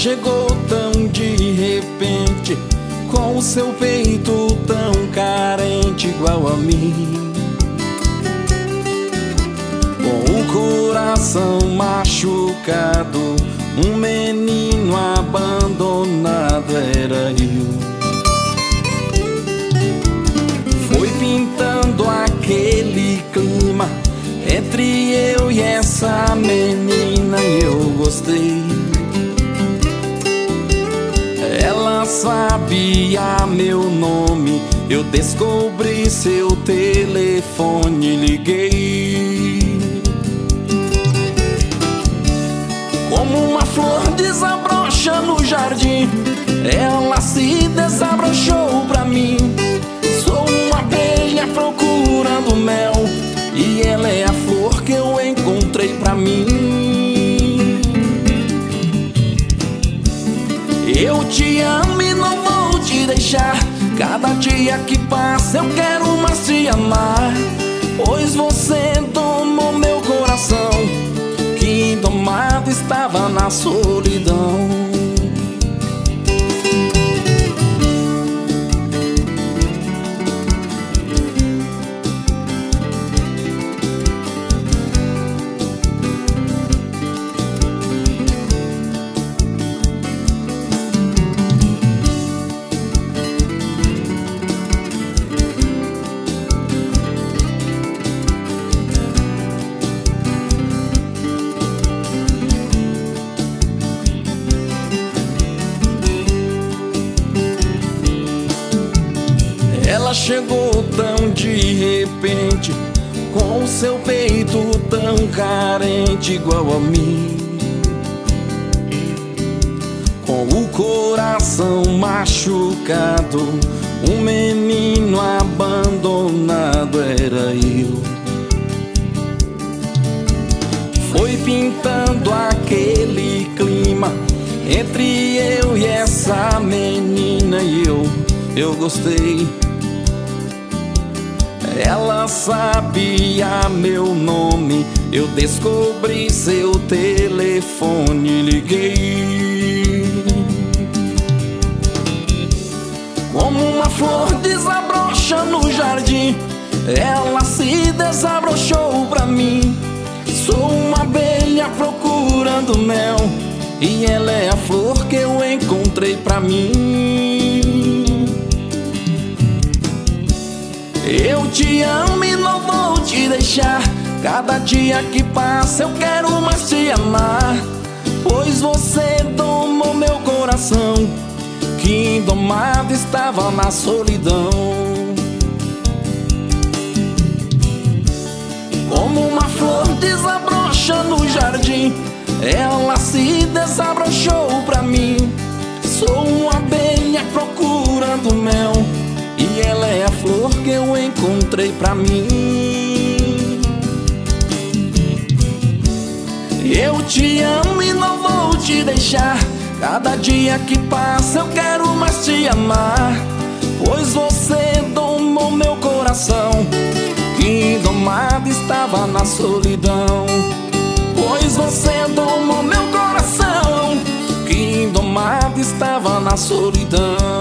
chegou tão de repente, com o seu peito tão carente igual a mim, com o coração machucado, um menino abandonado era eu. Foi pintando aquele clima entre eu e essa menina e eu gostei. Ela sabia meu nome, eu descobri seu telefone e liguei. Como uma flor desabrocha no jardim, ela se desabrochou pra mim. Sou uma abelha procurando mel, e ela é a flor que eu encontrei pra mim. Eu te amo e não vou te deixar. Cada dia que passa eu quero mais te amar, pois você domou meu coração, que domado estava na solidão. Ela chegou tão de repente, com o seu peito tão carente igual a mim, com o coração machucado, um menino abandonado era eu. Foi pintando aquele clima entre eu e essa menina e eu gostei. Ela sabia meu nome, eu descobri seu telefone e liguei. Como uma flor desabrocha no jardim, ela se desabrochou pra mim. Sou uma abelha procurando mel, e ela é a flor que eu encontrei pra mim. Eu te amo e não vou te deixar. Cada dia que passa eu quero mais te amar, pois você domou meu coração, que domado estava na solidão. Como uma flor desabrocha no jardim, ela se desabrochou pra mim. Sou uma abelha procurando mel, e ela é a flor que eu encontrei pra mim. Eu te amo e não vou te deixar. Cada dia que passa eu quero mais te amar, pois você domou meu coração, que domado estava na solidão. Pois você domou meu coração, que domado estava na solidão.